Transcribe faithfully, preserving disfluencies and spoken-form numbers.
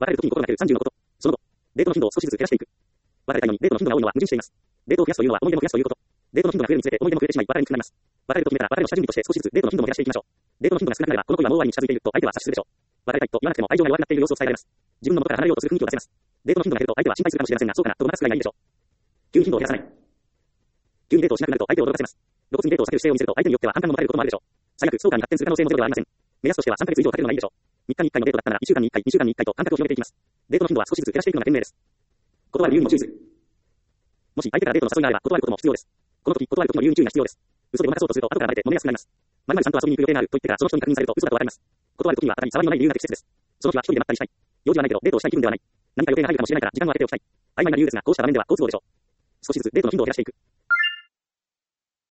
別れる時に心がけるさんじゅうのこと。その後、デートの頻度を少しずつ減らしていく。別れたいのにデートの頻度が多いのは矛盾しています。デートを増やすというのは思い出も増やすということ。デートの頻度が増えるにつれて思い出も増えてしまい別れにくくなります。別れると決めたら別れの下準備として少しずつデートの頻度も減らしていきましょう。デートの頻度が少なくなればこの恋はもう終わりに近づいていると相手は察するでしょう。別れたいと言わなくても愛情が弱くなっている様子を伝えられます。自分の元から離れようとする雰囲気を出せます。デートの頻度が減ると相手は心配するかもしれませんが、そうかなとごまかすくらいがいいでしょう。急に頻度を減らさない。急にデートをしなくなると相手を驚かせます。露骨にデートを避ける姿勢を見せると相手によっては反感を持たれることもあるでしょう。最悪、ストーカーに発展する可能性もゼロではありません。目安としてはさんかげつ以上かけるのがいいでしょう。みっかにいっかいのデートだったならいっしゅうかんにいっかい、にしゅうかんにいっかいと間隔を広げていきます。デートの頻度は少しずつ減らしていくのが賢明です。断る理由にも注意する。もし相手からデートの誘いがあれば断ることも必要です。この時、断る時の理由に注意が必要です。嘘でごまかそうとすると後からバレて揉めやすくなります。〇〇さんと遊びに行く予定があると言ってからその人に確認されると嘘だとバレます。断る時には高に騒ぎのない理由が適切です。その日は一人でまったりしたい。用事はないけどデートをしたい気分ではない。何か予定が入るかもしれないから時間を空けておきたい。曖昧な理由ですが、こうした場面では好都合でしょう。少しずつデートの頻度を減らしていく。